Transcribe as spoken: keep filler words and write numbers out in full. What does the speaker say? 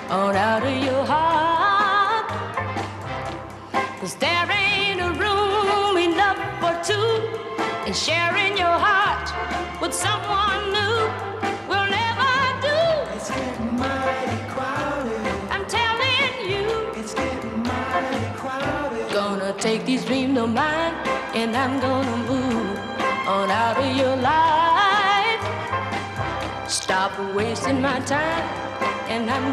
on out of your heart. 'Cause there ain't a room enough for two, and sharing your heart with someone new will never do. It's getting mighty crowded. I'm telling you, It's getting mighty crowded. gonna take these dreams of mine and I'm gonna move on out of your life. Stop wasting my time and I'm